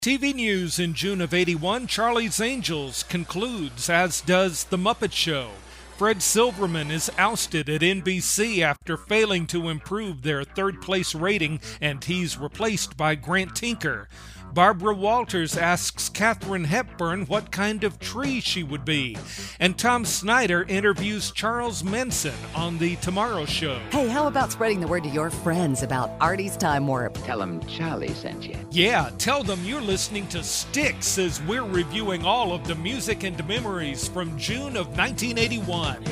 TV news in June of '81, Charlie's Angels concludes, as does The Muppet Show. Fred Silverman is ousted at NBC after failing to improve their third-place rating, and he's replaced by Grant Tinker. Barbara Walters asks Katharine Hepburn what kind of tree she would be. And Tom Snyder interviews Charles Manson on The Tomorrow Show. Hey, how about spreading the word to your friends about Artie's Time Warp? Tell them Charlie sent you. Yeah, tell them you're listening to Styx as we're reviewing all of the music and memories from June of 1981.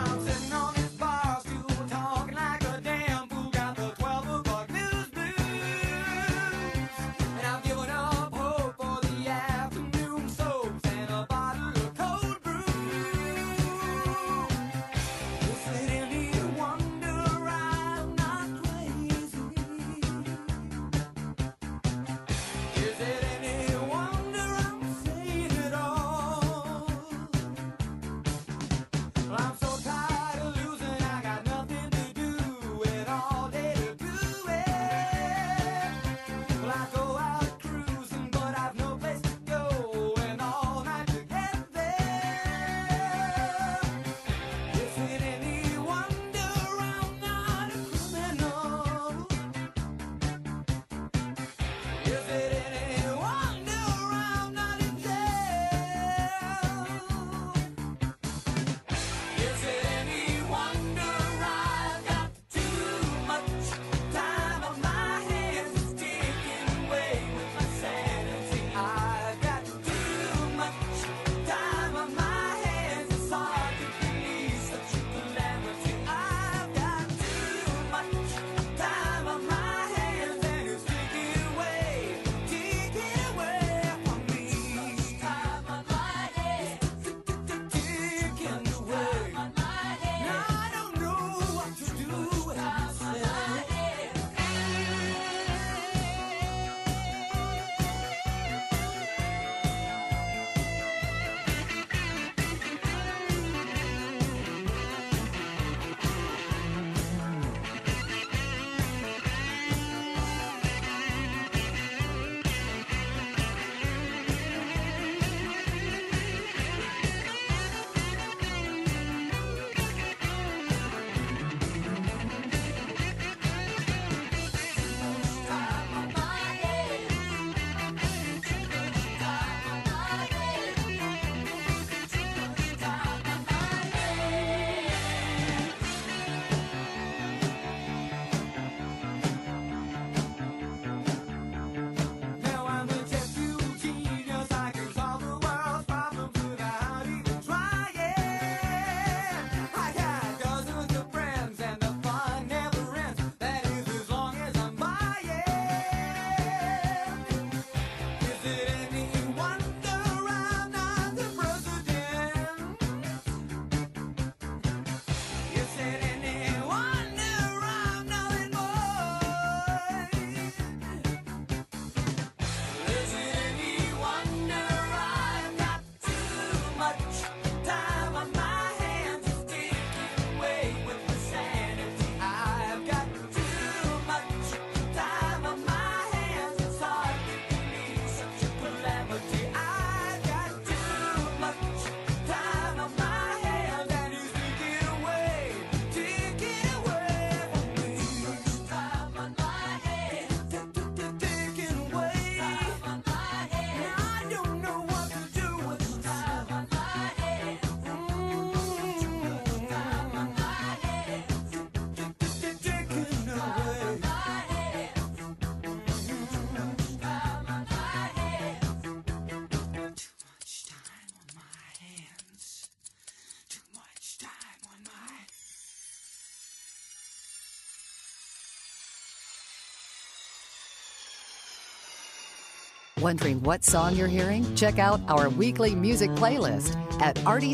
Wondering what song you're hearing? Check out our weekly music playlist at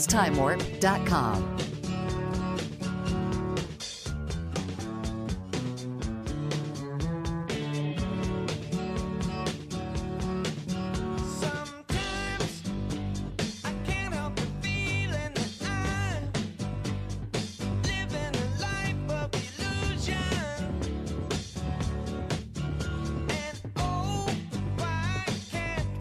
artiestimewar.com. Can't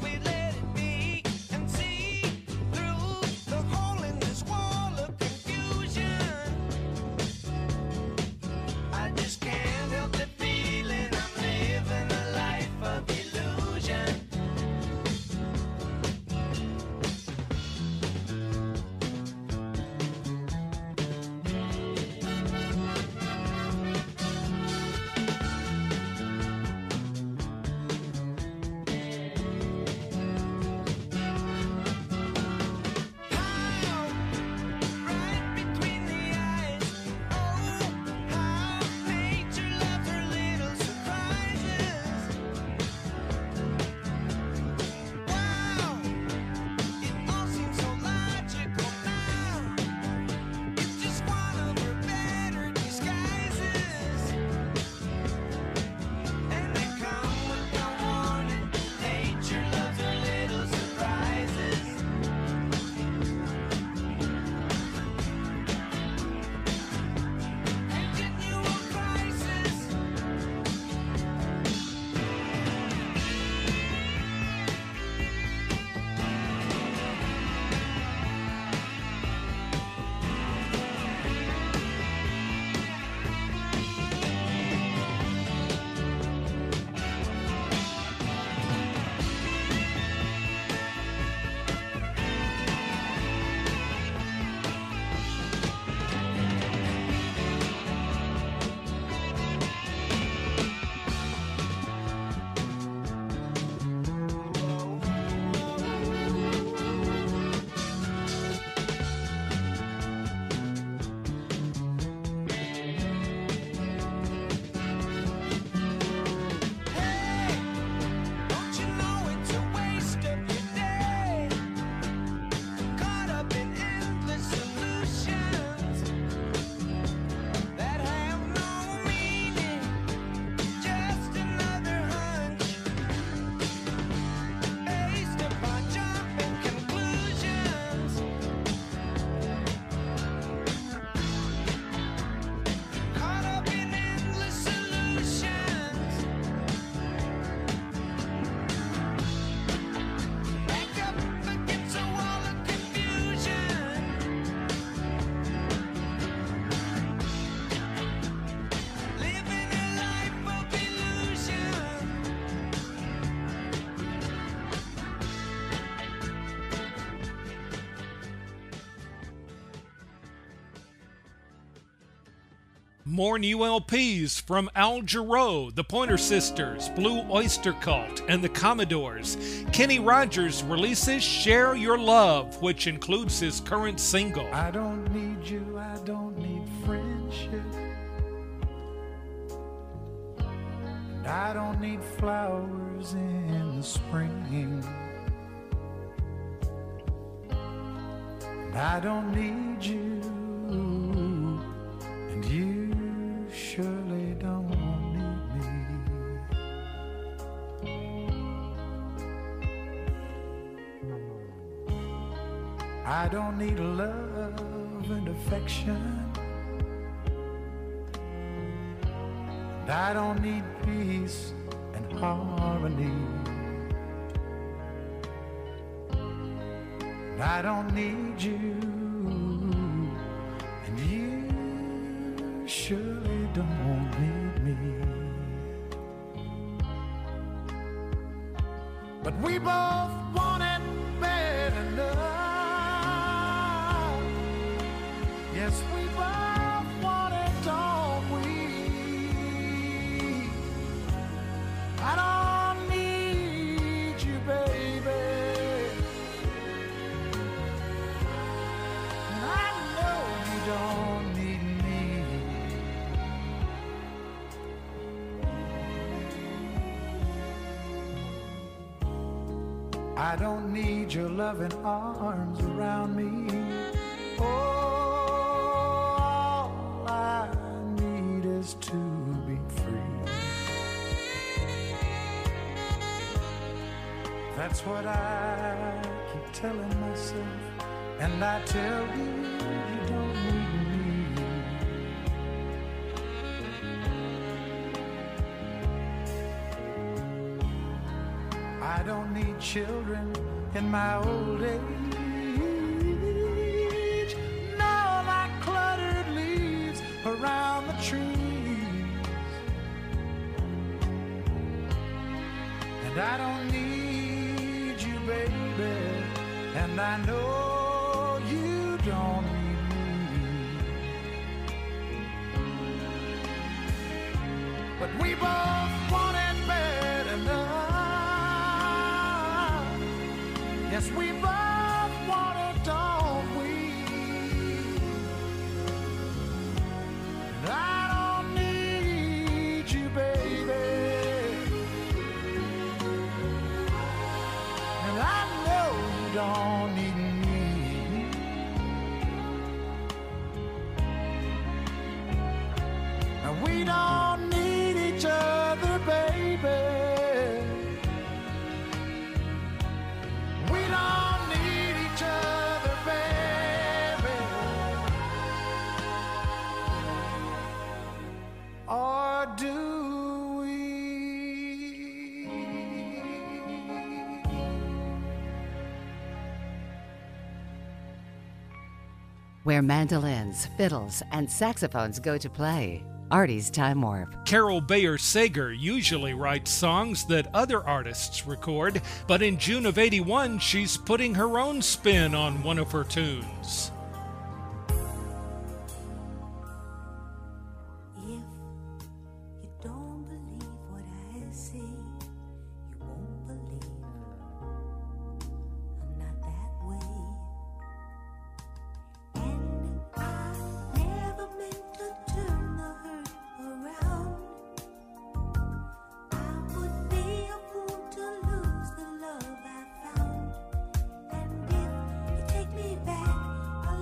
More new LPs from Al Jarreau, the Pointer Sisters, Blue Oyster Cult, and the Commodores. Kenny Rogers releases Share Your Love, which includes his current single. I don't need you, I don't need friendship. And I don't need flowers in the spring. And I don't need you, and you surely don't need me. I don't need love and affection, and I don't need peace and harmony, and I don't need you, and you surely don't need me. But we both want it bad enough. Yes, we both want it, don't we? I don't need you, baby, and I know you don't need me. I don't need your loving arms around me. Oh, all I need is to be free. That's what I keep telling myself, and I tell you, you don't need me. I don't need children in my old age, no, like cluttered leaves around the trees. And I don't need you, baby, and I know you don't need me. But we both want it bad enough. Yes, we both want it, don't we? And I don't need you, baby, and I know you don't need me. And we don't need each other, baby. We don't need each other, baby. Or do we? Where mandolins, fiddles, and saxophones go to play. Artie's Time Warp. Carol Bayer Sager usually writes songs that other artists record, but in June of '81, she's putting her own spin on one of her tunes. If you don't believe what I say, you won't believe I'm not that way. And I never meant to turn the hurt around. I would be a fool to lose the love I found. And if you take me back, I'll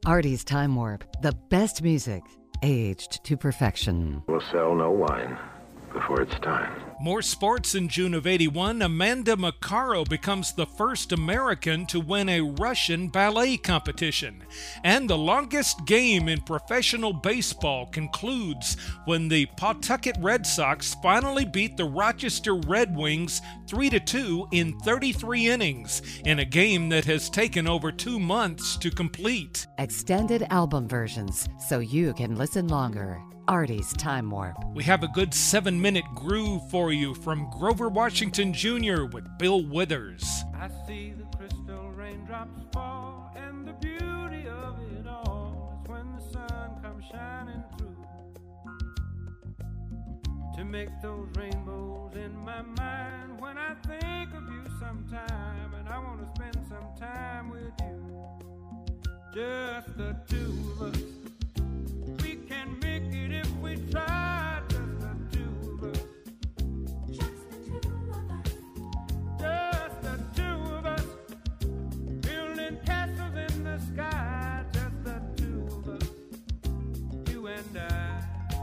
Artie's Time Warp, the best music, aged to perfection. We'll sell no wine before it's time. More sports. In June of '81, Amanda Makaro becomes the first American to win a Russian ballet competition. And the longest game in professional baseball concludes when the Pawtucket Red Sox finally beat the Rochester Red Wings 3-2 in 33 innings in a game that has taken over 2 months to complete. Extended album versions so you can listen longer. Artie's Time Warp. We have a good 7-minute groove for you from Grover Washington Jr. with Bill Withers. I see the crystal raindrops fall, and the beauty of it all is when the sun comes shining through to make those rainbows in my mind. When I think of you sometime, and I want to spend some time with you, just the two of us. We can make it if we try, just the two of us. Just the two of us. Just the two of us, building castles in the sky. Just the two of us, you and I.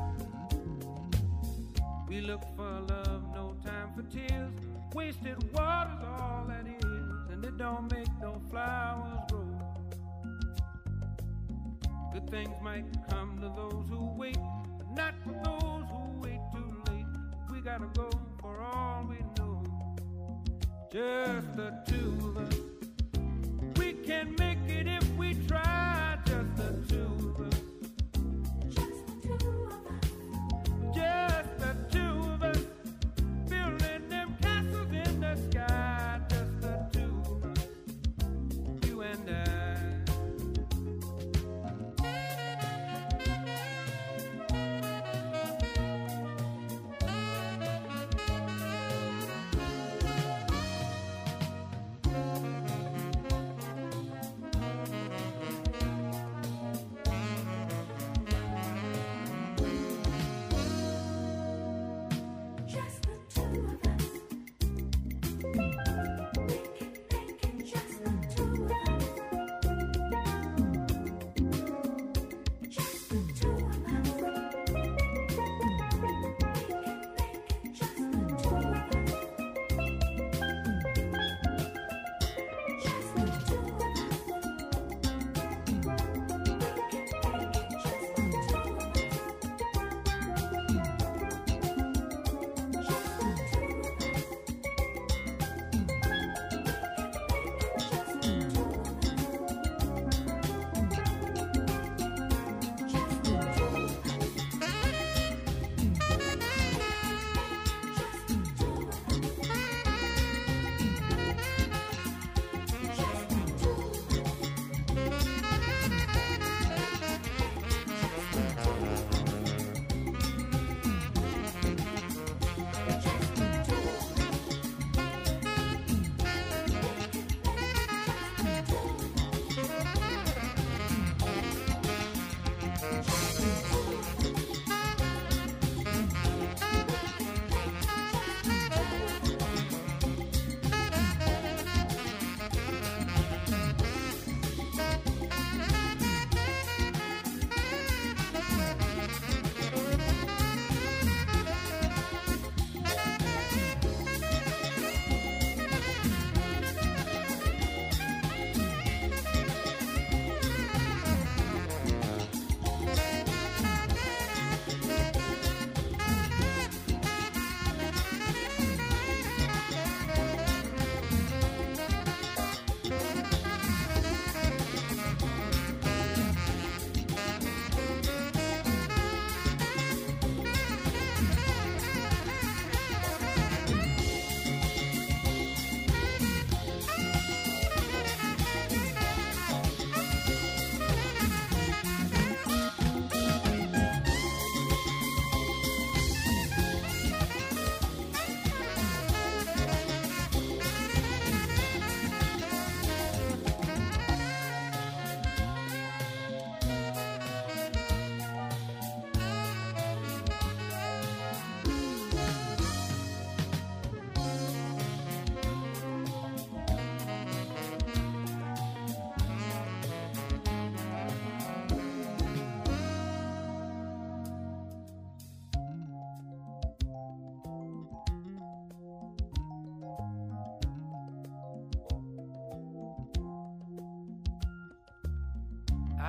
We look for love, no time for tears. Wasted water's all that is, and it don't make no flowers grow. Good things might come to those who wait, but not for those who wait too late. We gotta go for all we know. Just the two of us. We can make it if we try. Just the two of us. Just the two of us. Just the two of us. Building them castles in the sky. Just the two of us. You and I.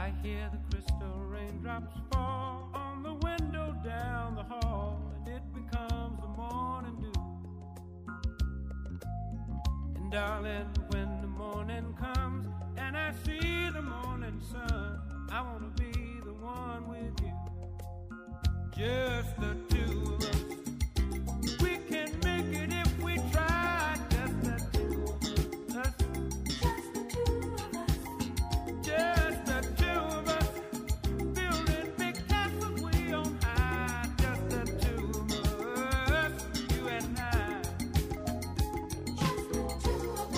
I hear the crystal raindrops fall on the window down the hall, and it becomes the morning dew. And darling, when the morning comes and I see the morning sun, I wanna be the one with you, just the two of us. We can make it if we try, just the two of us. Just the two of us, building big castles way on high. Just the two of us, you and I. Just the two of us,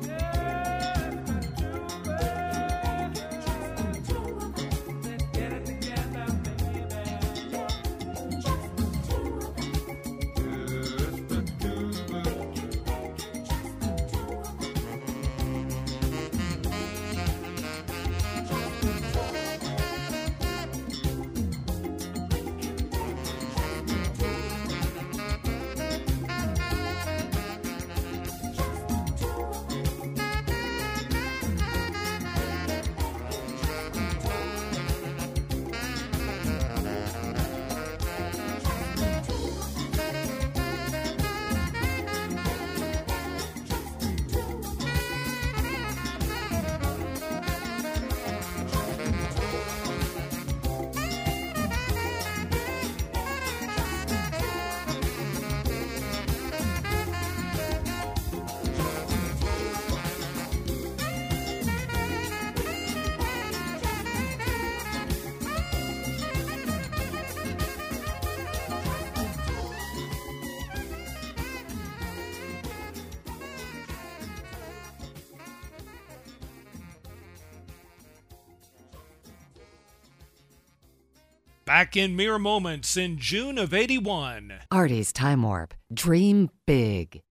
let's get it together, baby. Just the two of us, just the two of us. Back in mere moments in June of '81. Artie's Time Warp. Dream big.